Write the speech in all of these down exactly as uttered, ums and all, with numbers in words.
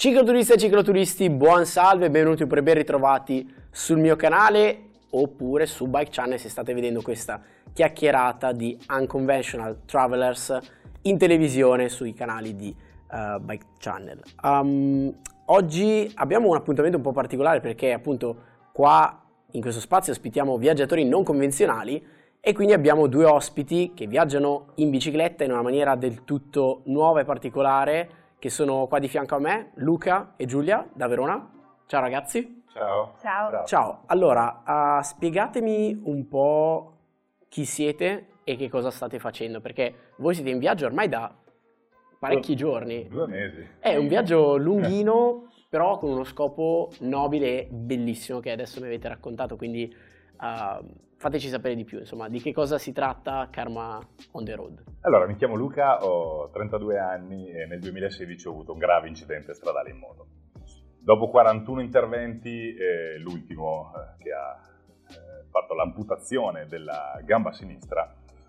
Cicloturiste e cicloturisti, buon salve, benvenuti oppure ben ritrovati sul mio canale oppure su Bike Channel se state vedendo questa chiacchierata di Unconventional Travelers in televisione sui canali di uh, Bike Channel. Um, oggi abbiamo un appuntamento un po' particolare perché appunto qua in questo spazio ospitiamo viaggiatori non convenzionali e quindi abbiamo due ospiti che viaggiano in bicicletta in una maniera del tutto nuova e particolare, che sono qua di fianco a me, Luca e Giulia da Verona. Ciao ragazzi. Ciao. Ciao. Ciao. Allora, uh, spiegatemi un po' chi siete e che cosa state facendo, perché voi siete in viaggio ormai da parecchi due, giorni. Due mesi. È un viaggio lunghino, però con uno scopo nobile e bellissimo che adesso mi avete raccontato, quindi uh, fateci sapere di più, insomma, di che cosa si tratta Karma on the Road. Allora, mi chiamo Luca, ho trentadue anni e nel duemilasedici ho avuto un grave incidente stradale in moto. Dopo quarantuno interventi, eh, l'ultimo eh, che ha eh, fatto l'amputazione della gamba sinistra,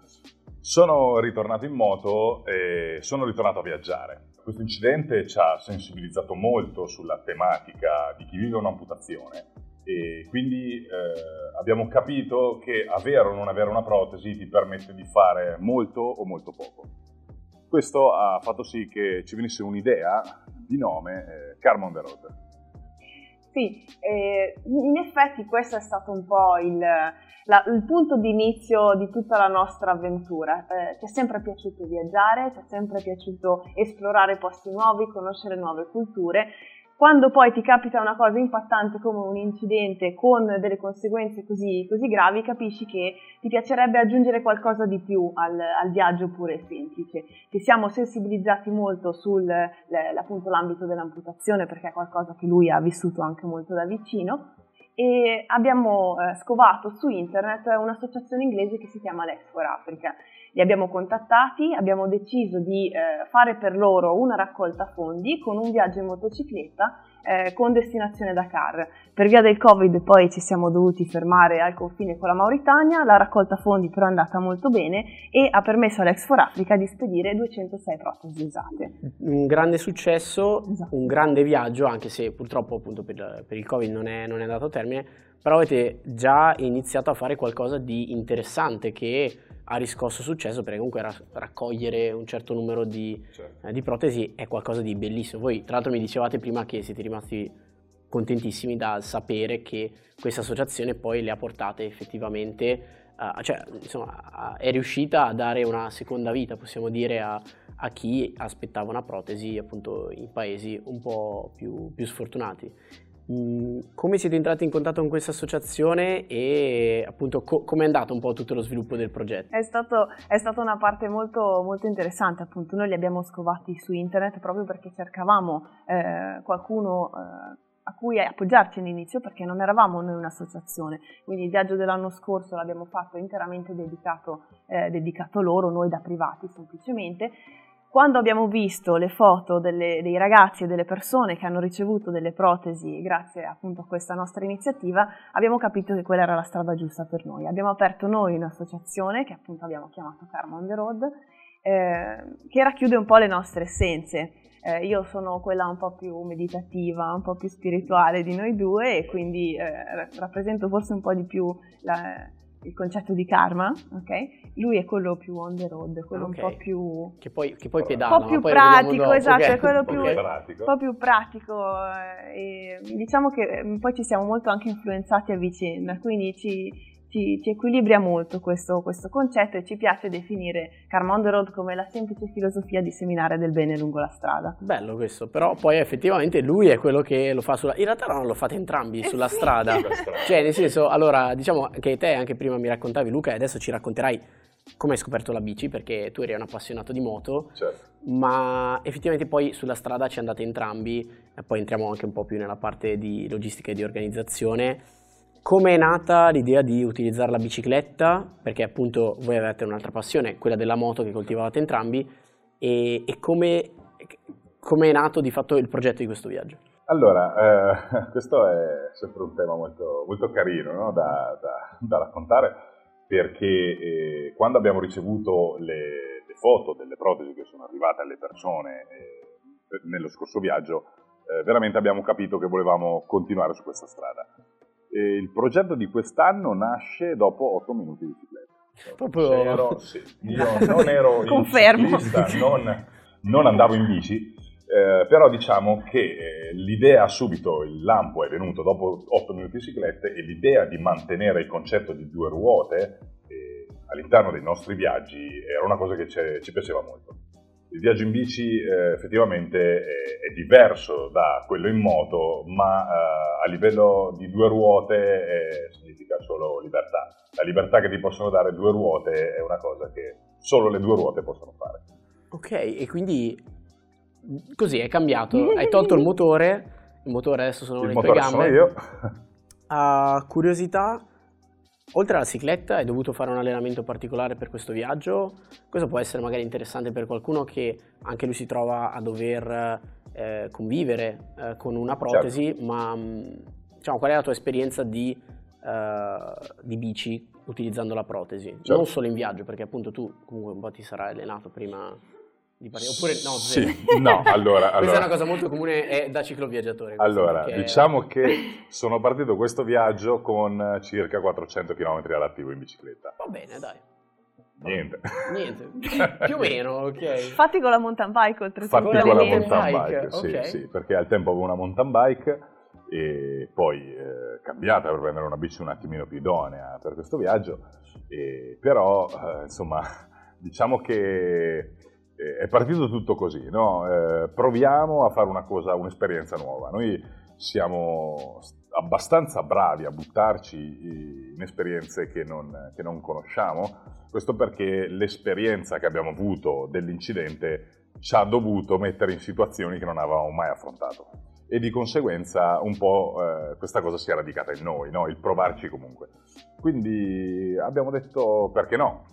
sono ritornato in moto e sono ritornato a viaggiare. Questo incidente ci ha sensibilizzato molto sulla tematica di chi vive un'amputazione e quindi eh, abbiamo capito che avere o non avere una protesi ti permette di fare molto o molto poco. Questo ha fatto sì che ci venisse un'idea di nome eh, Karma on the Road. Sì, eh, in effetti questo è stato un po' il, la, il punto di inizio di tutta la nostra avventura. Eh, ci è sempre piaciuto viaggiare, ci è sempre piaciuto esplorare posti nuovi, conoscere nuove culture. Quando poi ti capita una cosa impattante come un incidente con delle conseguenze così, così gravi, capisci che ti piacerebbe aggiungere qualcosa di più al, al viaggio pure e semplice. Ci siamo sensibilizzati molto sul le, appunto, l'ambito dell'amputazione perché è qualcosa che lui ha vissuto anche molto da vicino e abbiamo eh, scovato su internet un'associazione inglese che si chiama Legs for Africa. Li abbiamo contattati, abbiamo deciso di eh, fare per loro una raccolta fondi con un viaggio in motocicletta eh, con destinazione Dakar. Per via del Covid poi ci siamo dovuti fermare al confine con la Mauritania, la raccolta fondi però è andata molto bene e ha permesso all'Legs for Africa di spedire duecentosei protesi usate. Un grande successo, Esatto. Un grande viaggio, anche se purtroppo appunto per, per il Covid non è, non è andato a termine, però avete già iniziato a fare qualcosa di interessante che ha riscosso successo perché comunque raccogliere un certo numero di, certo. eh, di protesi è qualcosa di bellissimo. Voi tra l'altro mi dicevate prima che siete rimasti contentissimi da sapere che questa associazione poi le ha portate effettivamente, uh, cioè insomma è riuscita a dare una seconda vita, possiamo dire, a, a chi aspettava una protesi appunto in paesi un po' più, più sfortunati. Come siete entrati in contatto con questa associazione e appunto co- come è andato un po' tutto lo sviluppo del progetto? È, stato, è stata una parte molto, molto interessante, appunto noi li abbiamo scovati su internet proprio perché cercavamo eh, qualcuno eh, a cui appoggiarci all'inizio perché non eravamo noi un'associazione, quindi il viaggio dell'anno scorso l'abbiamo fatto interamente dedicato, eh, dedicato loro, noi da privati semplicemente. Quando abbiamo visto le foto delle, dei ragazzi e delle persone che hanno ricevuto delle protesi grazie appunto a questa nostra iniziativa, abbiamo capito che quella era la strada giusta per noi. Abbiamo aperto noi un'associazione che appunto abbiamo chiamato Karma on the Road, eh, che racchiude un po' le nostre essenze. Eh, io sono quella un po' più meditativa, un po' più spirituale di noi due e quindi eh, rappresento forse un po' di più la... il concetto di karma, ok? Lui è quello più on the road, quello okay. un po' più... Che poi, che poi pedala, un po' più poi pratico, esatto, okay. è quello più, più, pratico. un po' più pratico. E diciamo che poi ci siamo molto anche influenzati a vicenda, quindi ci, ci, ci equilibria molto questo, questo concetto e ci piace definire Karma on the Road come la semplice filosofia di seminare del bene lungo la strada. Bello questo, però poi effettivamente lui è quello che lo fa sulla... In realtà non lo fate entrambi eh sulla sì. strada, cioè nel senso, allora diciamo che te anche prima mi raccontavi Luca e adesso ci racconterai come hai scoperto la bici perché tu eri un appassionato di moto, certo. Ma effettivamente poi sulla strada ci andate entrambi e poi entriamo anche un po' più nella parte di logistica e di organizzazione. Come è nata l'idea di utilizzare la bicicletta? Perché appunto voi avete un'altra passione, quella della moto che coltivavate entrambi, e, e come, come è nato di fatto il progetto di questo viaggio? Allora, eh, questo è sempre un tema molto, molto carino, no? da, da, da raccontare, perché eh, quando abbiamo ricevuto le, le foto delle protesi che sono arrivate alle persone eh, nello scorso viaggio, eh, veramente abbiamo capito che volevamo continuare su questa strada. E il progetto di quest'anno nasce dopo otto minuti di bicicletta. Proprio... Ero, sì, io non ero in ciclista, non, non andavo in bici, eh, però diciamo che eh, l'idea subito, il lampo è venuto dopo otto minuti di bicicletta, e l'idea di mantenere il concetto di due ruote eh, all'interno dei nostri viaggi era una cosa che ci piaceva molto. Il viaggio in bici eh, effettivamente è, è diverso da quello in moto, ma eh, a livello di due ruote eh, significa solo libertà. La libertà che ti possono dare due ruote è una cosa che solo le due ruote possono fare. Ok, e quindi così è cambiato, hai tolto il motore, il motore adesso sono il le tue motore gambe. sono io. A curiosità, oltre alla cicletta, hai dovuto fare un allenamento particolare per questo viaggio? Questo può essere magari interessante per qualcuno che anche lui si trova a dover eh, convivere eh, con una protesi, certo. Ma diciamo, qual è la tua esperienza di, uh, di bici utilizzando la protesi? Certo. Non solo in viaggio, perché appunto tu comunque un po' ti sarai allenato prima di partire, oppure no, sì, no, allora, questa allora. è una cosa molto comune è da cicloviaggiatore. Allora, perché... diciamo che sono partito questo viaggio con circa quattrocento chilometri all'attivo in bicicletta. Va bene, dai. Niente. Niente, più o meno, ok. Fatti con la mountain bike oltretutto. Fatti con la mountain bike, bike, sì, okay. sì, perché al tempo avevo una mountain bike e poi eh, cambiata per prendere una bici un attimino più idonea per questo viaggio, e, però eh, insomma diciamo che è partito tutto così, no? Eh, proviamo a fare una cosa, un'esperienza nuova. Noi siamo abbastanza bravi a buttarci in esperienze che non, che non conosciamo, questo perché l'esperienza che abbiamo avuto dell'incidente ci ha dovuto mettere in situazioni che non avevamo mai affrontato, e di conseguenza un po' eh, questa cosa si è radicata in noi, no? Il provarci comunque. Quindi abbiamo detto perché no?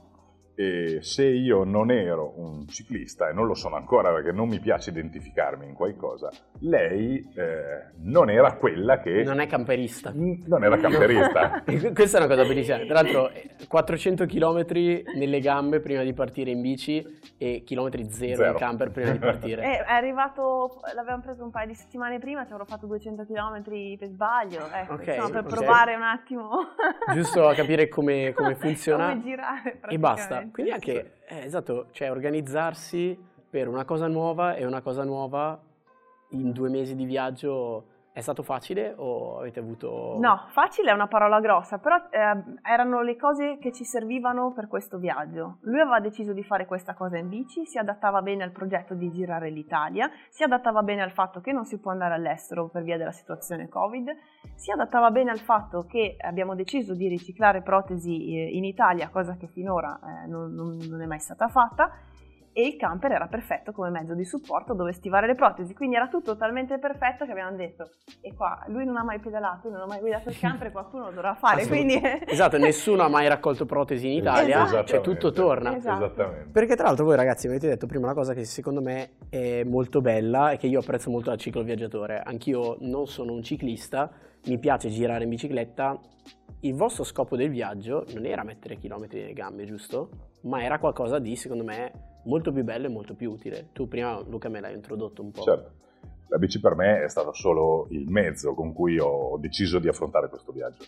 E se io non ero un ciclista, e non lo sono ancora perché non mi piace identificarmi in qualcosa, lei eh, non era quella che... Non è camperista. Non era camperista. Questa è una cosa bellissima. Tra l'altro quattrocento chilometri nelle gambe prima di partire in bici e chilometri zero, zero. in camper prima di partire. È arrivato, l'avevamo preso un paio di settimane prima, ci avrò fatto duecento chilometri per sbaglio, ecco, okay, insomma, per okay. provare un attimo. Giusto a capire come, come funziona. Come girare e basta. Quindi anche, eh, esatto, cioè organizzarsi per una cosa nuova, e una cosa nuova in due mesi di viaggio è stato facile o avete avuto... No, facile è una parola grossa, però eh, erano le cose che ci servivano per questo viaggio. Lui aveva deciso di fare questa cosa in bici, si adattava bene al progetto di girare l'Italia, si adattava bene al fatto che non si può andare all'estero per via della situazione Covid, si adattava bene al fatto che abbiamo deciso di riciclare protesi in Italia, cosa che finora eh, non, non, non è mai stata fatta, e il camper era perfetto come mezzo di supporto dove stivare le protesi, quindi era tutto talmente perfetto che abbiamo detto, e qua lui non ha mai pedalato, non ha mai guidato il camper, qualcuno lo dovrà fare, quindi... Esatto, nessuno ha mai raccolto protesi in Italia, esatto. Cioè tutto torna. Esatto. Esattamente. Perché tra l'altro voi ragazzi mi avete detto prima una cosa che secondo me è molto bella e che io apprezzo molto da cicloviaggiatore. Anch'io non sono un ciclista, mi piace girare in bicicletta. Il vostro scopo del viaggio non era mettere chilometri nelle gambe, giusto? Ma era qualcosa di, secondo me, molto più bello e molto più utile. Tu prima, Luca, me l'hai introdotto un po'. Certo, la bici per me è stato solo il mezzo con cui ho deciso di affrontare questo viaggio,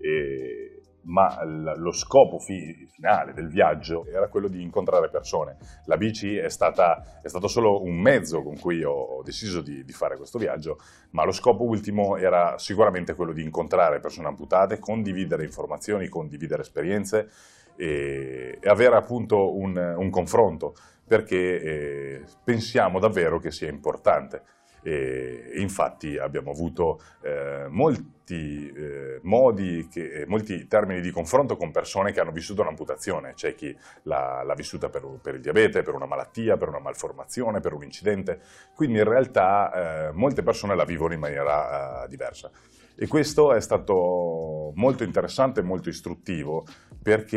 e... ma lo scopo fi- finale del viaggio era quello di incontrare persone. La bici è, stata, è stato solo un mezzo con cui ho deciso di, di fare questo viaggio, ma lo scopo ultimo era sicuramente quello di incontrare persone amputate, condividere informazioni, condividere esperienze e, e avere appunto un, un confronto, perché eh, pensiamo davvero che sia importante. E infatti abbiamo avuto eh, molti eh, modi, che, molti termini di confronto con persone che hanno vissuto un'amputazione. C'è chi l'ha, l'ha vissuta per, per il diabete, per una malattia, per una malformazione, per un incidente, quindi in realtà eh, molte persone la vivono in maniera eh, diversa. E questo è stato molto interessante e molto istruttivo, perché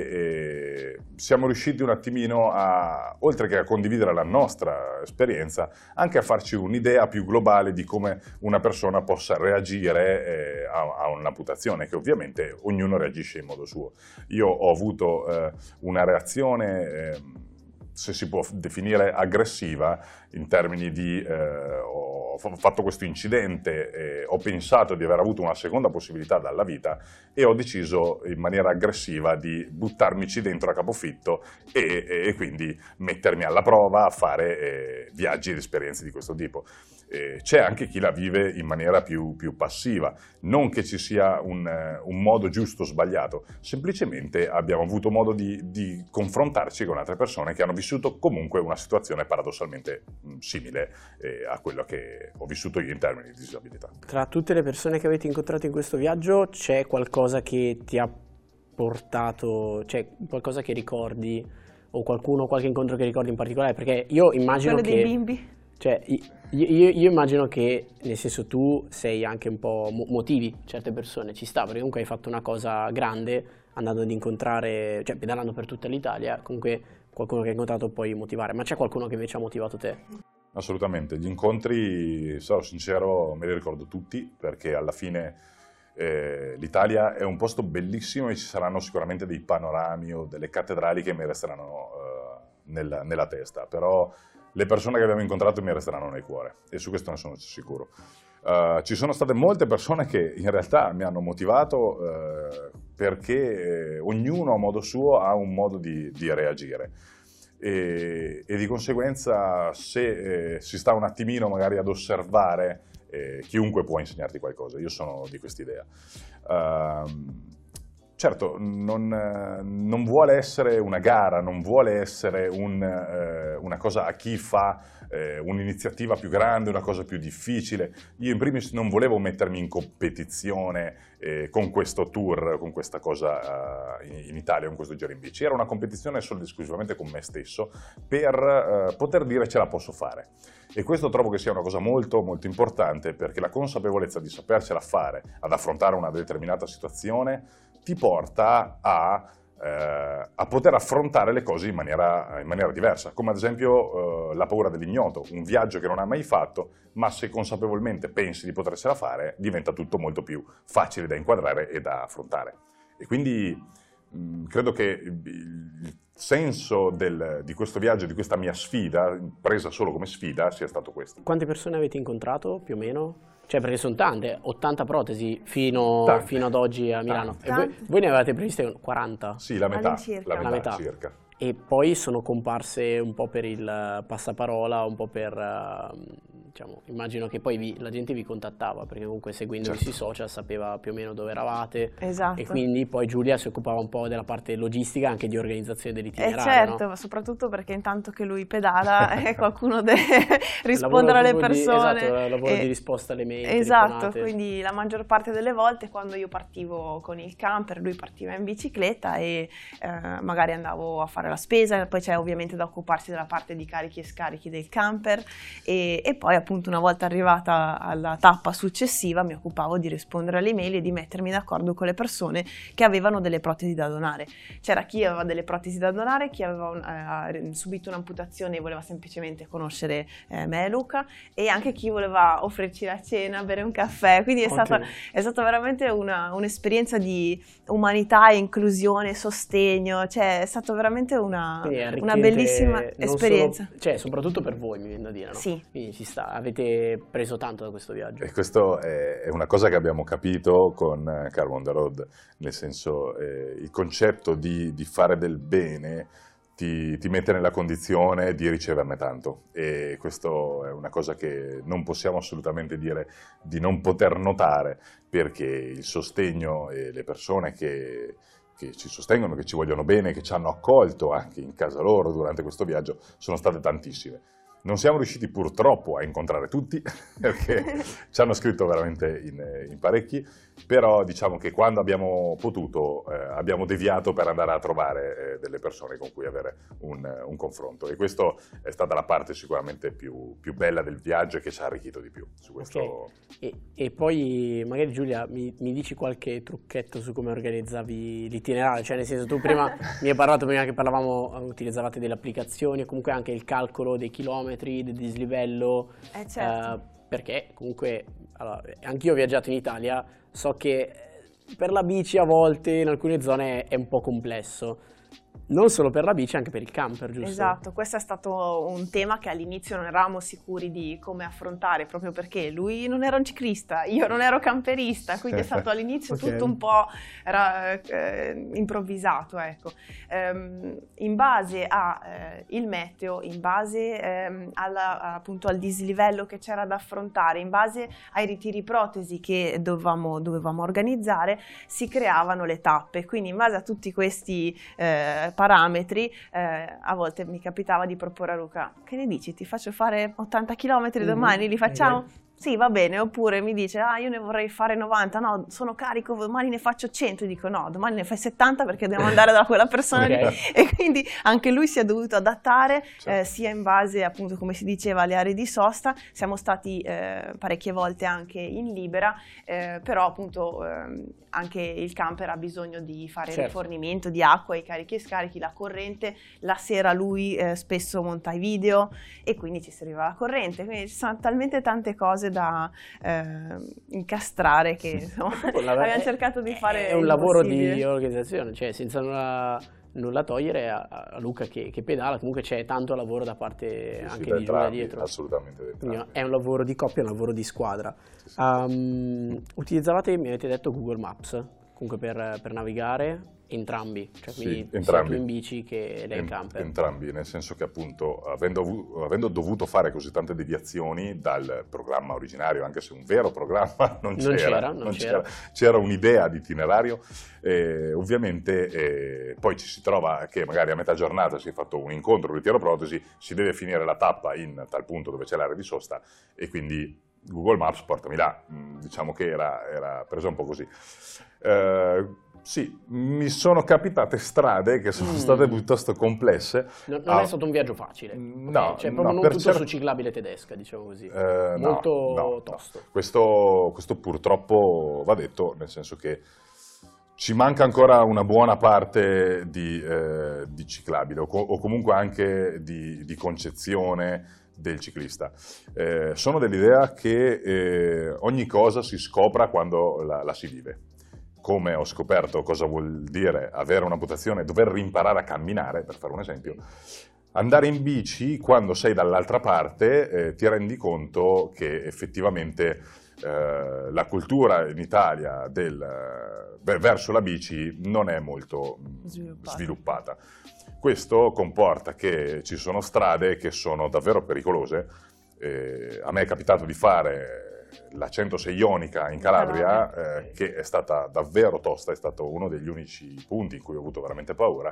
eh, siamo riusciti un attimino a, oltre che a condividere la nostra esperienza, anche a farci un'idea più globale di come una persona possa reagire eh, a, a un'amputazione, che ovviamente ognuno reagisce in modo suo. Io ho avuto eh, una reazione eh, se si può definire aggressiva, in termini di eh, ho fatto questo incidente, eh, ho pensato di aver avuto una seconda possibilità dalla vita e ho deciso in maniera aggressiva di buttarmici dentro a capofitto e, e, e quindi mettermi alla prova a fare eh, viaggi ed esperienze di questo tipo. Eh, c'è anche chi la vive in maniera più, più passiva, non che ci sia un, un modo giusto o sbagliato, semplicemente abbiamo avuto modo di, di confrontarci con altre persone che hanno vissuto comunque una situazione paradossalmente mh, simile eh, a quello che ho vissuto io in termini di disabilità. Tra tutte le persone che avete incontrato in questo viaggio c'è qualcosa che ti ha portato, c'è qualcosa che ricordi o qualcuno, qualche incontro che ricordi in particolare? Perché io immagino Quello che... dei bimbi? Cioè, io, io, io immagino che, nel senso, tu sei anche un po' mo- motivi certe persone, ci sta, perché comunque hai fatto una cosa grande andando ad incontrare, cioè pedalando per tutta l'Italia, comunque qualcuno che hai incontrato puoi motivare, ma c'è qualcuno che invece ha motivato te? Assolutamente, gli incontri, sarò sincero, me li ricordo tutti, perché alla fine eh, l'Italia è un posto bellissimo e ci saranno sicuramente dei panorami o delle cattedrali che mi resteranno eh, nella, nella testa, però le persone che abbiamo incontrato mi resteranno nel cuore e su questo ne sono sicuro. Uh, ci sono state molte persone che in realtà mi hanno motivato uh, perché eh, ognuno a modo suo ha un modo di, di reagire e, e di conseguenza se eh, si sta un attimino magari ad osservare, eh, chiunque può insegnarti qualcosa. Io sono di quest'idea. Uh, Certo, non, non vuole essere una gara, non vuole essere un, eh, una cosa a chi fa eh, un'iniziativa più grande, una cosa più difficile. Io in primis non volevo mettermi in competizione eh, con questo tour, con questa cosa eh, in, in Italia, con questo giro in bici. Era una competizione solo ed esclusivamente con me stesso per eh, poter dire ce la posso fare. E questo trovo che sia una cosa molto molto importante, perché la consapevolezza di sapercela fare ad affrontare una determinata situazione ti porta a, eh, a poter affrontare le cose in maniera, in maniera diversa, come ad esempio eh, la paura dell'ignoto, un viaggio che non hai mai fatto, ma se consapevolmente pensi di potersela fare, diventa tutto molto più facile da inquadrare e da affrontare. E quindi mh, credo che il senso del, di questo viaggio, di questa mia sfida, presa solo come sfida, sia stato questo. Quante persone avete incontrato più o meno? Cioè, perché sono tante, ottanta protesi fino, fino ad oggi a Milano. Tante. E voi, voi ne avevate previste quaranta? Sì, la metà, All'incirca. la metà, La metà. circa. E poi sono comparse un po' per il passaparola, un po' per, uh, diciamo, immagino che poi vi, la gente vi contattava, perché comunque seguendovi Certo. sui social sapeva più o meno dove eravate. Esatto. E quindi poi Giulia si occupava un po' della parte logistica, anche di organizzazione Eh dell'itinerario, certo, no? ma soprattutto perché intanto che lui pedala eh, qualcuno deve rispondere Lavoro alle proprio di- persone. esatto, lavoro E- di risposta alle mail, Esatto, telefonate. quindi la maggior parte delle volte quando io partivo con il camper, lui partiva in bicicletta e eh, magari andavo a fare la spesa, poi c'è ovviamente da occuparsi della parte di carichi e scarichi del camper e, e poi appunto una volta arrivata alla tappa successiva mi occupavo di rispondere alle email e di mettermi d'accordo con le persone che avevano delle protesi da donare. C'era chi aveva delle protesi da donare, chi aveva un, eh, subito un'amputazione e voleva semplicemente conoscere eh, me e Luca, e anche chi voleva offrirci la cena, bere un caffè, quindi è stata, Ottimo. è stata veramente una, un'esperienza di umanità, inclusione, sostegno, cioè è stata veramente una, Quindi è una arricchente bellissima non esperienza. solo- cioè, soprattutto per voi, mi viene da dire, no? Sì. Quindi ci sta, avete preso tanto da questo viaggio. E questo è è una cosa che abbiamo capito con eh, Car on the Road, nel senso eh, il concetto di, di fare del bene ti, ti mette nella condizione di riceverne tanto, e questo è una cosa che non possiamo assolutamente dire di non poter notare, perché il sostegno e le persone che, che ci sostengono, che ci vogliono bene, che ci hanno accolto anche in casa loro durante questo viaggio, sono state tantissime. Non siamo riusciti purtroppo a incontrare tutti, perché ci hanno scritto veramente in, in parecchi, però diciamo che quando abbiamo potuto eh, abbiamo deviato per andare a trovare eh, delle persone con cui avere un, un confronto, e questa è stata la parte sicuramente più, più bella del viaggio e che ci ha arricchito di più su questo. Ok. E, e poi magari Giulia mi, mi dici qualche trucchetto su come organizzavi l'itinerario, cioè nel senso tu prima mi hai parlato, prima che parlavamo utilizzavate delle applicazioni e comunque anche il calcolo dei chilometri, del dislivello, Eh, certo. eh, perché comunque allora, anch'io ho viaggiato in Italia, so che per la bici a volte in alcune zone è un po' complesso. Non solo per la bici, anche per il camper, giusto? Esatto, questo è stato un tema che all'inizio non eravamo sicuri di come affrontare, proprio perché lui non era un ciclista, io non ero camperista, quindi è stato all'inizio okay. tutto un po' era, eh, improvvisato, ecco. Ehm, in base al eh, meteo, in base ehm, alla, appunto al dislivello che c'era da affrontare, in base ai ritiri protesi che dovevamo, dovevamo organizzare, si creavano le tappe, quindi in base a tutti questi eh, parametri, eh, a volte mi capitava di proporre a Luca: che ne dici, ti faccio fare ottanta chilometri domani, mm-hmm. li facciamo? Okay. Sì, va bene. Oppure mi dice: ah, io ne vorrei fare novanta, no, sono carico, domani ne faccio cento. E dico: no, domani ne fai settanta perché devo andare da quella persona okay. lì. E quindi anche lui si è dovuto adattare, certo. eh, sia in base, appunto, come si diceva, alle aree di sosta. Siamo stati eh, parecchie volte anche in libera, eh, però appunto eh, anche il camper ha bisogno di fare certo. rifornimento di acqua, i carichi e scarichi, la corrente. La sera lui eh, spesso monta i video e quindi ci serviva la corrente. Quindi ci sono talmente tante cose da eh, incastrare che insomma abbiamo cercato di fare. È un lavoro di organizzazione, cioè senza nulla, nulla togliere a, a Luca che, che pedala, comunque c'è tanto lavoro da parte sì, anche sì, di Giulia dietro. Assolutamente. Quindi è un lavoro di coppia, è un lavoro di squadra. Sì, sì. Um, utilizzavate, mi avete detto, Google Maps comunque per, per navigare? Entrambi, cioè quindi sì, entrambi. sia tu in bici che lei in camper. Entrambi, nel senso che appunto avendo, avendo dovuto fare così tante deviazioni dal programma originario, anche se un vero programma non c'era, non c'era, non non c'era. c'era, c'era un'idea di itinerario, eh, ovviamente eh, poi ci si trova che magari a metà giornata si è fatto un incontro, un ritiro protesi, si deve finire la tappa in tal punto dove c'è l'area di sosta e quindi Google Maps portami là, diciamo che era, era presa un po' così. Eh, Sì, mi sono capitate strade che sono mm. state piuttosto complesse. Non, non ah, è stato un viaggio facile? No. Okay, cioè proprio no, non tutto cer- su ciclabile tedesca, diciamo così. Eh, Molto no, no, tosto. No. Questo, questo purtroppo va detto, nel senso che ci manca ancora una buona parte di, eh, di ciclabile o, co- o comunque anche di, di concezione del ciclista. Eh, sono dell'idea che eh, ogni cosa si scopra quando la, la si vive. Come ho scoperto cosa vuol dire avere un'amputazione, dover rimparare a camminare, per fare un esempio, andare in bici quando sei dall'altra parte eh, ti rendi conto che effettivamente eh, la cultura in Italia del, eh, verso la bici non è molto sviluppata. sviluppata. Questo comporta che ci sono strade che sono davvero pericolose. Eh, a me è capitato di fare la centosei ionica in Calabria, eh, che è stata davvero tosta, è stato uno degli unici punti in cui ho avuto veramente paura,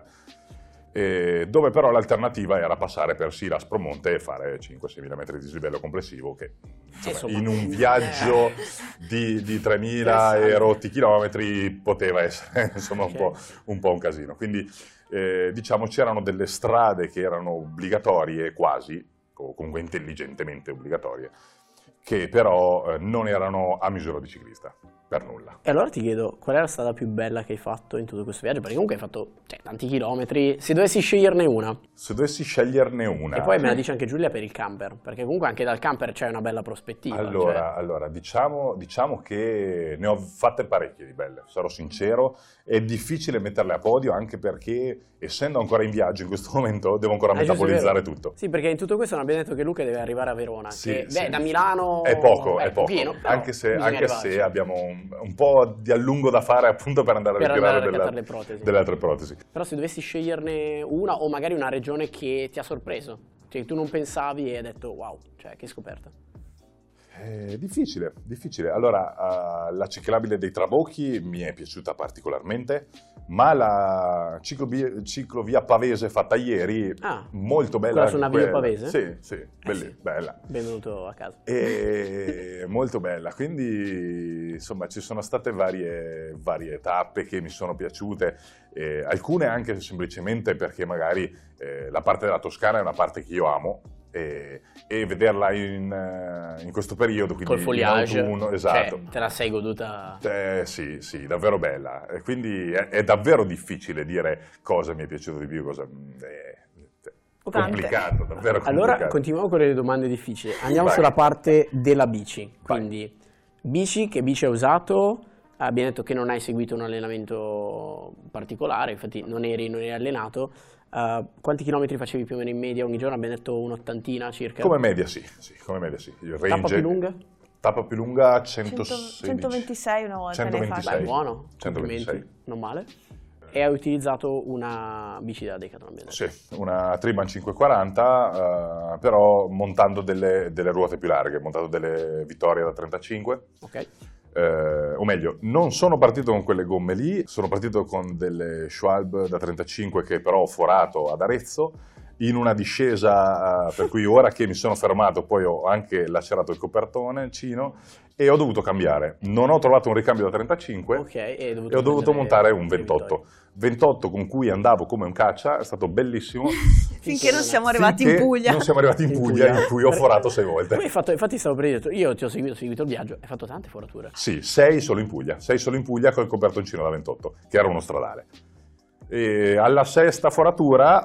eh, dove però l'alternativa era passare per Silas Promonte e fare cinque sei mila metri di dislivello complessivo, che insomma, in un viaggio di, di tremila e rotti chilometri poteva essere insomma, un, po', un po' un casino. Quindi eh, diciamo c'erano delle strade che erano obbligatorie quasi, o comunque intelligentemente obbligatorie, che però eh, non erano a misura di ciclista, per nulla. E allora ti chiedo, qual è la strada più bella che hai fatto in tutto questo viaggio? Perché comunque hai fatto cioè, tanti chilometri, se dovessi sceglierne una. Se dovessi sceglierne una. E poi me la dice anche Giulia per il camper, perché comunque anche dal camper c'è una bella prospettiva. Allora, cioè... allora diciamo, diciamo che ne ho fatte parecchie di belle, sarò sincero, è difficile metterle a podio anche perché, essendo ancora in viaggio in questo momento, devo ancora ah, metabolizzare tutto. Sì, perché in tutto questo non abbiamo detto che Luca deve arrivare a Verona, sì, che sì. Beh, da Milano... È poco, beh, è poco, pochino, anche se, anche se abbiamo un, un po' di allungo da fare appunto per andare per a ritirare andare della, le protesi. delle altre protesi. Però se dovessi sceglierne una o magari una regione che ti ha sorpreso, cioè tu non pensavi e hai detto wow, cioè che scoperta. È difficile, difficile. Allora, uh, la ciclabile dei Trabocchi mi è piaciuta particolarmente, ma la ciclovia, ciclovia pavese fatta ieri, ah, molto bella. Quella su Naviglio Pavese? Sì, sì, eh belli, sì. bella. Benvenuto a casa. E molto bella, quindi insomma ci sono state varie, varie tappe che mi sono piaciute, eh, alcune anche semplicemente perché magari eh, la parte della Toscana è una parte che io amo, E, e vederla in, in questo periodo, quindi col foliage, in autunno, esatto. Cioè, te la sei goduta? Eh, sì, sì, davvero bella. E quindi è, è davvero difficile dire cosa mi è piaciuto di più, cosa è complicato, davvero complicato. Allora continuiamo con le domande difficili. Andiamo Vai. sulla parte della bici. Quindi, Vai. bici, che bici hai usato? abbiamo detto che non hai seguito un allenamento particolare, infatti non eri, non eri allenato. Uh, quanti chilometri facevi più o meno in media ogni giorno? Abbiamo detto un'ottantina circa? Come media sì, sì, come media sì. Il range, tappa più lunga? Tappa più lunga centosedici. centoventisei una volta centoventisei. ne hai Beh, buono, centoventisei. complimenti, non male. E hai utilizzato una bici da Decathlon? Sì, una Triban cinquecentoquaranta, uh, però montando delle, delle ruote più larghe, montato delle Vittoria da trentacinque. Ok. Uh, o meglio, non sono partito con quelle gomme lì, sono partito con delle Schwalbe da trentacinque che però ho forato ad Arezzo, in una discesa uh, per cui ora che mi sono fermato poi ho anche lacerato il copertoncino e ho dovuto cambiare. Non ho trovato un ricambio da trentacinque okay, e, e ho dovuto montare un ventotto. ventotto con cui andavo come un caccia, è stato bellissimo. Finché non siamo arrivati in Puglia. Non siamo arrivati in, in Puglia, Puglia, in cui ho forato sei volte. Hai fatto, infatti stavo per dire, io ti ho seguito, ho seguito il viaggio, hai fatto tante forature. Sì, sei solo in Puglia, sei solo in Puglia col copertoncino da ventotto, che era uno stradale. E alla sesta foratura,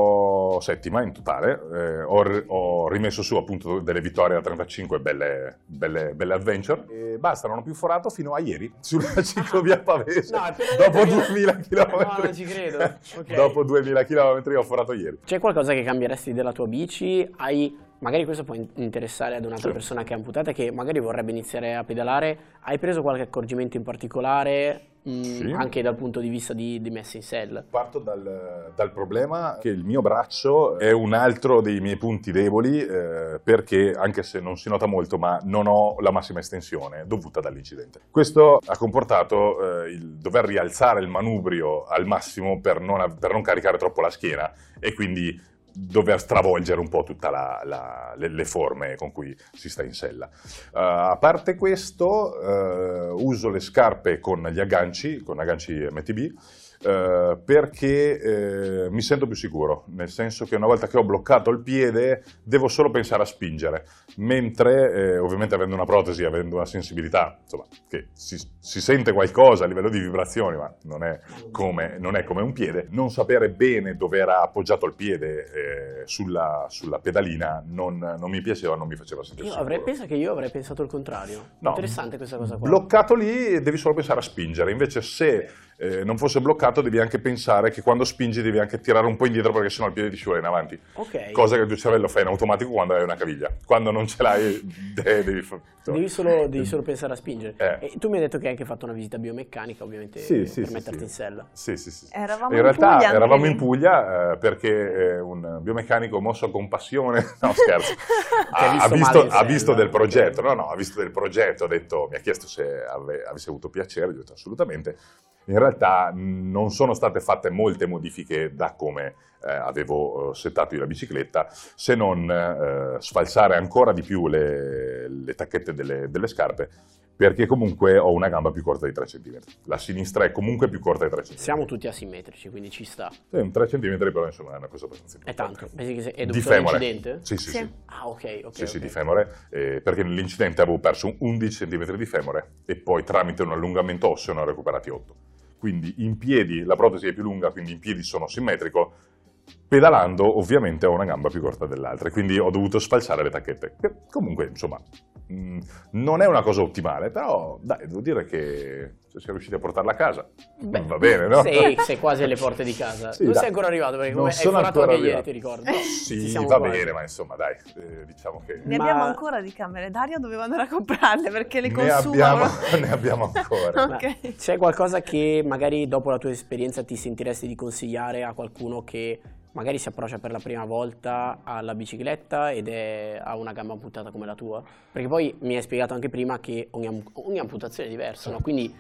o settima in totale, eh, ho, ho rimesso su appunto delle Vittorie da trentacinque, belle, belle, belle adventure, e basta, non ho più forato fino a ieri, sulla ciclovia Pavese, no, dopo duemila chilometri. No, non ci credo. Okay. Dopo duemila chilometri ho forato ieri. C'è qualcosa che cambieresti della tua bici? Hai, magari questo può interessare ad un'altra sì. persona che è amputata, che magari vorrebbe iniziare a pedalare. Hai preso qualche accorgimento in particolare? Mh, sì. Anche dal punto di vista di, di messa in sella. Parto dal, dal problema che il mio braccio è un altro dei miei punti deboli, eh, perché anche se non si nota molto, ma non ho la massima estensione dovuta dall'incidente. Questo ha comportato eh, il dover rialzare il manubrio al massimo per non, per non caricare troppo la schiena e quindi dover stravolgere un po' tutte le, le forme con cui si sta in sella. Uh, a parte questo, uh, uso le scarpe con gli agganci, con agganci M T B, uh, perché uh, mi sento più sicuro, nel senso che una volta che ho bloccato il piede devo solo pensare a spingere, mentre eh, ovviamente avendo una protesi, avendo una sensibilità, insomma, che si, si sente qualcosa a livello di vibrazioni, ma non è come, non è come un piede, non sapere bene dove era appoggiato il piede eh, sulla, sulla pedalina non, non mi piaceva, non mi faceva sentire io sicuro. avrei pensato che io avrei pensato il contrario. No, interessante questa cosa qua. Bloccato lì devi solo pensare a spingere, invece se eh, non fosse bloccato devi anche pensare che quando spingi devi anche tirare un po' indietro perché sennò il piede ti scivola in avanti. Okay. Cosa che il tuo cervello fa in automatico quando hai una caviglia. Quando non ce l'hai devi, devi, solo, devi solo pensare a spingere. Eh. E tu mi hai detto che hai anche fatto una visita biomeccanica, ovviamente, sì, per sì, metterti sì, in sella. Sì, sì, sì. Eravamo in realtà in Puglia eravamo lì. in Puglia eh, perché eh, un biomeccanico mosso con passione, no scherzo, ha, visto ha, visto, ha ha visto del progetto, no no, ha visto del progetto, ha detto, mi ha chiesto se ave, avessi avuto piacere, gli ho detto assolutamente. In realtà non sono state fatte molte modifiche da come eh, avevo settato io la bicicletta, se non eh, sfalsare ancora di più le, le tacchette delle, delle scarpe, perché comunque ho una gamba più corta di tre centimetri. La sinistra è comunque più corta di tre centimetri. Siamo tutti asimmetrici, quindi ci sta. Sì, tre centimetri però insomma è una cosa abbastanza È importante. tanto. Pensi che se- è Di dovuto femore. all'incidente? Sì, sì, sì. Sì. Ah, ok, ok. Sì, sì, ok. di femore, eh, perché nell'incidente avevo perso undici centimetri di femore e poi tramite un allungamento osseo ne ho recuperati otto. Quindi in piedi la protesi è più lunga, quindi in piedi sono simmetrico, pedalando ovviamente ho una gamba più corta dell'altra, quindi ho dovuto sfalsare le tacchette. Che comunque, insomma, mh, non è una cosa ottimale, però dai, devo dire che se sei riusciti a portarla a casa, Beh, va bene, no? Sei, sei quasi alle porte di casa. Sì, non dai. sei ancora arrivato perché Non come hai sono forato ancora anche ieri, arrivato. ti ricordo. Ci Sì, siamo va quasi. bene, ma insomma dai, eh, diciamo che... Ne Ma- abbiamo ancora di camere d'aria, dovevo andare a comprarle perché le ne consumano. abbiamo, ne abbiamo ancora. Ma Ok. c'è qualcosa che magari dopo la tua esperienza ti sentiresti di consigliare a qualcuno che magari si approccia per la prima volta alla bicicletta ed è, ha una gamba amputata come la tua? Perché poi mi hai spiegato anche prima che ogni, am- ogni amputazione è diversa, no? Quindi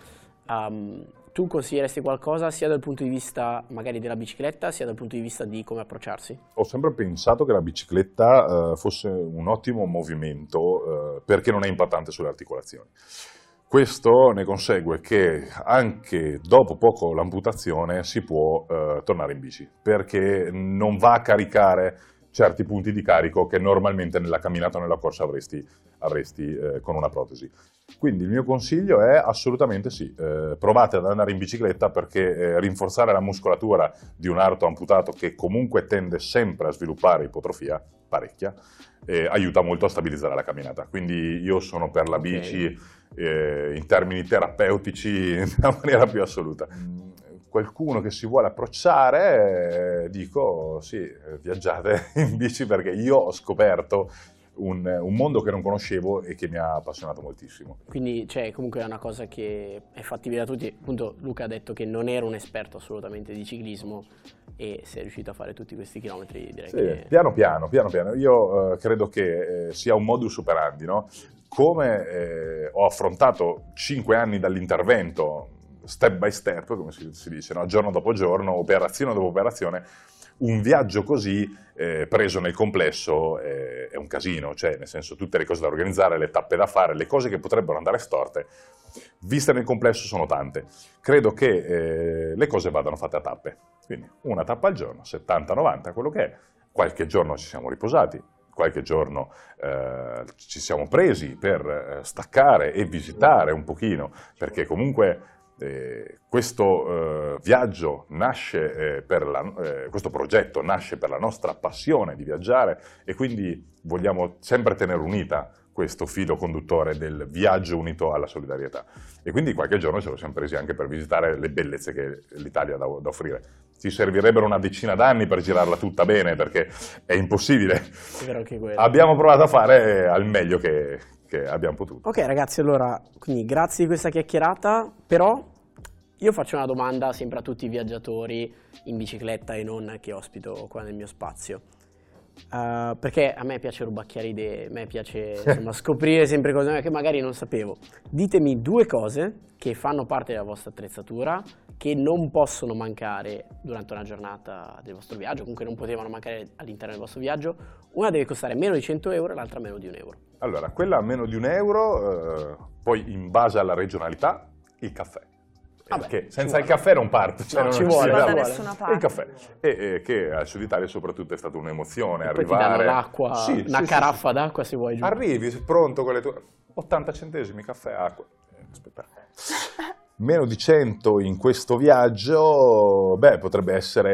um, tu consiglieresti qualcosa sia dal punto di vista magari della bicicletta sia dal punto di vista di come approcciarsi? Ho sempre pensato che la bicicletta eh, fosse un ottimo movimento eh, perché non è impattante sulle articolazioni. Questo ne consegue che anche dopo poco l'amputazione si può eh, tornare in bici, perché non va a caricare certi punti di carico che normalmente nella camminata o nella corsa avresti, avresti eh, con una protesi. Quindi il mio consiglio è assolutamente sì, eh, provate ad andare in bicicletta perché eh, rinforzare la muscolatura di un arto amputato che comunque tende sempre a sviluppare ipotrofia, parecchia, eh, aiuta molto a stabilizzare la camminata. Quindi io sono per la Ok. bici eh, in termini terapeutici nella maniera più assoluta. Qualcuno che si vuole approcciare, eh, dico sì, viaggiate in bici, perché io ho scoperto un, un mondo che non conoscevo e che mi ha appassionato moltissimo. Quindi cioè, comunque è una cosa che è fattibile da tutti. Appunto Luca ha detto che non era un esperto assolutamente di ciclismo e si è riuscito a fare tutti questi chilometri, direi sì, che... Piano piano, piano piano. Io eh, credo che eh, sia un modus operandi, no? Come eh, ho affrontato cinque anni dall'intervento, step by step, come si, si dice, no? Giorno dopo giorno, operazione dopo operazione, un viaggio così eh, preso nel complesso eh, è un casino, cioè nel senso tutte le cose da organizzare, le tappe da fare, le cose che potrebbero andare storte, viste nel complesso sono tante. Credo che eh, le cose vadano fatte a tappe, quindi una tappa al giorno, settanta novanta, quello che è. Qualche giorno ci siamo riposati, qualche giorno eh, ci siamo presi per eh, staccare e visitare un pochino, perché comunque Eh, questo eh, viaggio nasce eh, per la, eh, questo progetto nasce per la nostra passione di viaggiare e quindi vogliamo sempre tenere unita questo filo conduttore del viaggio unito alla solidarietà. E quindi qualche giorno ce lo siamo presi anche per visitare le bellezze che l'Italia ha da, da offrire. Ci servirebbero una decina d'anni per girarla tutta bene, perché è impossibile. È vero anche quello. Abbiamo provato a fare al meglio che... che abbiamo potuto. Ok ragazzi, allora, quindi grazie di questa chiacchierata, però io faccio una domanda sempre a tutti i viaggiatori in bicicletta e non che ospito qua nel mio spazio, uh, perché a me piace rubacchiare idee, a me piace insomma, scoprire sempre cose che magari non sapevo. Ditemi due cose che fanno parte della vostra attrezzatura, che non possono mancare durante una giornata del vostro viaggio, comunque non potevano mancare all'interno del vostro viaggio. Una deve costare meno di cento euro e l'altra meno di un euro. Allora, quella a meno di un euro, eh, poi in base alla regionalità, il caffè. Vabbè, perché senza il caffè non parte, cioè no, non ci vuole, da ci nessuna parte. il caffè, e, e che al Sud Italia soprattutto è stata un'emozione E arrivare. poi ti danno l'acqua, sì, una sì, caraffa sì, d'acqua se vuoi giù. Arrivi pronto con le tue ottanta centesimi, caffè, acqua. Eh, aspetta. Meno di cento in questo viaggio, beh, potrebbe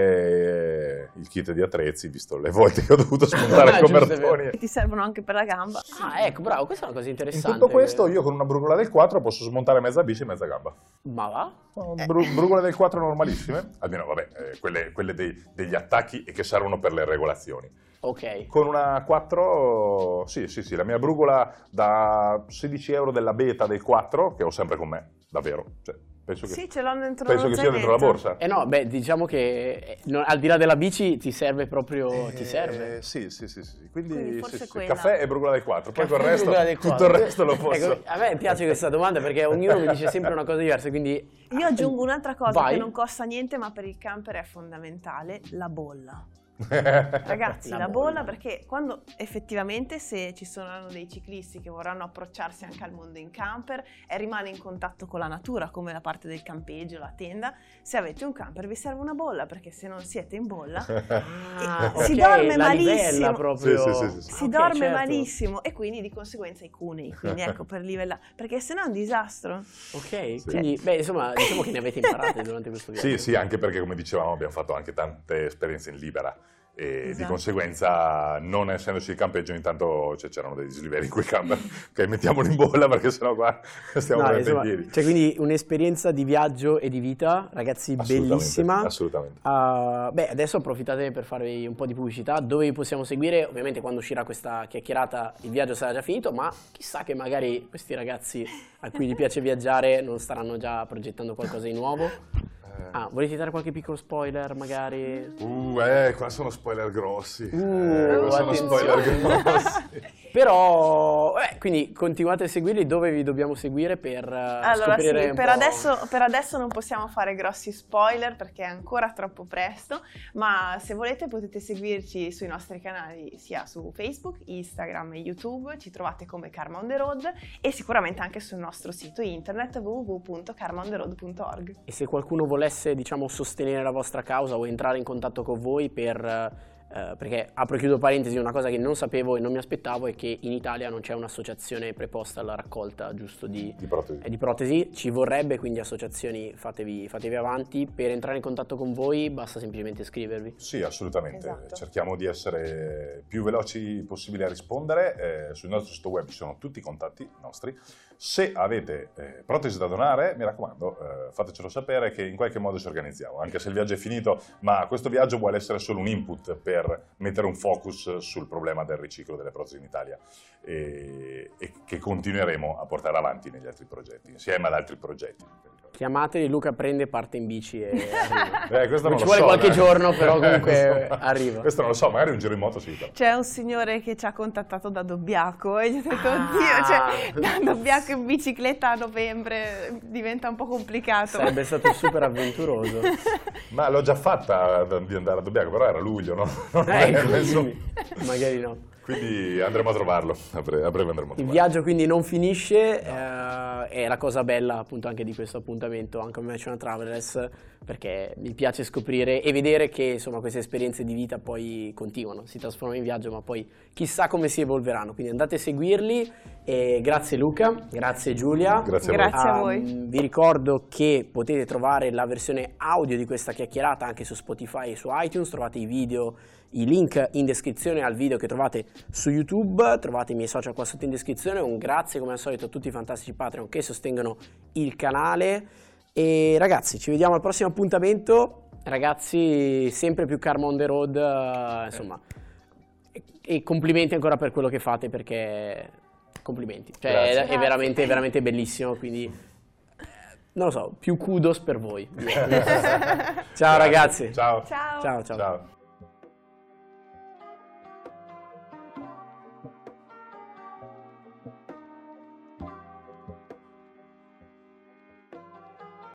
essere il kit di attrezzi, visto le volte che ho dovuto smontare Ah, i copertoni. Ti servono anche per la gamba. Ah, ecco, bravo, questa è una cosa In interessante. tutto questo io con una brugola del quattro posso smontare mezza bici e mezza gamba. Ma va? Sono bru- brugole del quattro normalissime, almeno vabbè, eh, quelle, quelle dei- degli attacchi e che servono per le regolazioni. Ok. Con una quattro, sì, sì, sì, la mia brugola da sedici euro della beta del quattro, che ho sempre con me, davvero. Cioè, penso che, Sì, ce l'hanno dentro penso lo che sia dentro la zainetto. borsa. Eh no, beh, diciamo che eh, non- al di là della bici ti serve proprio, ti serve. Eh, sì, sì, sì, sì. Quindi, Quindi sì, forse sì, sì. quella. Caffè e brugola del quattro, poi Caffè col e resto, brugola del tutto quattro. il resto lo posso. Ecco, a me piace questa domanda perché ognuno mi dice sempre una cosa diversa, quindi... Io aggiungo un'altra cosa Vai. che non costa niente, ma per il camper è fondamentale, la bolla. Ragazzi, La la, bolla. bolla, perché quando effettivamente se ci saranno dei ciclisti che vorranno approcciarsi anche al mondo in camper e rimane in contatto con la natura, come la parte del campeggio, la tenda, se avete un camper vi serve una bolla, perché se non siete in bolla Ah, si ok, dorme la malissimo. livella proprio. Sì, sì, sì, sì. si Ok, dorme certo. malissimo e quindi di conseguenza i cunei, quindi ecco per livellare, perché se no è un disastro. Ok, quindi, beh, insomma, diciamo che ne avete imparate durante questo viaggio. Sì, sì, anche perché come dicevamo abbiamo fatto anche tante esperienze in libera e di Esatto. conseguenza, non essendoci il campeggio, ogni tanto cioè, c'erano dei dislivelli in quei camper che mettiamolo in bolla perché sennò qua stiamo No, veramente in insomma, piedi. cioè, quindi un'esperienza di viaggio e di vita, ragazzi, Assolutamente, bellissima. assolutamente. Uh, beh, adesso approfittate per farvi un po' di pubblicità. Dove vi possiamo seguire? Ovviamente quando uscirà questa chiacchierata il viaggio sarà già finito, ma chissà che magari questi ragazzi a cui gli piace viaggiare non staranno già progettando qualcosa di nuovo. Ah, volete dare qualche piccolo spoiler magari? Uh, eh, qua sono spoiler grossi. Uh, eh, qua sono attenzione. spoiler grossi. Però, eh, quindi continuate a seguirli. Dove vi dobbiamo seguire per uh, Allora scoprire sì, un per po'? adesso, per adesso non possiamo fare grossi spoiler perché è ancora troppo presto, ma se volete potete seguirci sui nostri canali sia su Facebook, Instagram e YouTube, ci trovate come Karma on the Road e sicuramente anche sul nostro sito internet w w w punto karma on the road punto org. E se qualcuno volesse, diciamo, sostenere la vostra causa o entrare in contatto con voi per Uh, perché apro e chiudo parentesi, una cosa che non sapevo e non mi aspettavo è che in Italia non c'è un'associazione preposta alla raccolta giusto di, di, protesi. Eh, di protesi, ci vorrebbe, quindi associazioni fatevi, fatevi avanti. Per entrare in contatto con voi basta semplicemente iscrivervi. Sì, assolutamente, esatto. Cerchiamo di essere più veloci possibile a rispondere, eh, sul nostro sito web ci sono tutti i contatti nostri. Se avete eh, protesi da donare, mi raccomando, eh, fatecelo sapere che in qualche modo ci organizziamo, anche se il viaggio è finito, ma questo viaggio vuole essere solo un input per mettere un focus sul problema del riciclo delle protesi in Italia e, e che continueremo a portare avanti negli altri progetti, insieme ad altri progetti. Chiamateli, Luca prende, parte in bici e arriva. Eh, questo non, non ci lo vuole so, qualche eh. giorno, però comunque questo, arriva. Questo non lo so, magari un giro in moto sì. Però. C'è un signore che ci ha contattato da Dobbiaco e gli ho detto, Ah. oddio, cioè, da Dobbiaco in bicicletta a novembre diventa un po' complicato. Sarebbe stato super avventuroso. Ma l'ho già fatta di andare a Dobbiaco, però era luglio, no? Non Eh, è- quindi, magari no. Quindi andremo a trovarlo, a breve, a breve andremo a Il trovarlo. viaggio quindi non finisce, eh, è la cosa bella appunto anche di questo appuntamento, anche Unconventional Travelers, perché mi piace scoprire e vedere che insomma queste esperienze di vita poi continuano, si trasformano in viaggio, ma poi chissà come si evolveranno, quindi andate a seguirli. E grazie Luca, grazie Giulia. Grazie a voi. Grazie a Um, voi. vi ricordo che potete trovare la versione audio di questa chiacchierata anche su Spotify e su iTunes, trovate i video, i link in descrizione al video che trovate su YouTube, trovate i miei social qua sotto in descrizione. Un grazie come al solito a tutti i fantastici Patreon che sostengono il canale e ragazzi ci vediamo al prossimo appuntamento, ragazzi sempre più Karma on the road, uh, insomma, e, e complimenti ancora per quello che fate perché complimenti, cioè è, Grazie. è veramente, veramente bellissimo, quindi eh, non lo so, più kudos per voi. Ciao Grazie. ragazzi. Ciao. Ciao. Ciao, ciao. Ciao.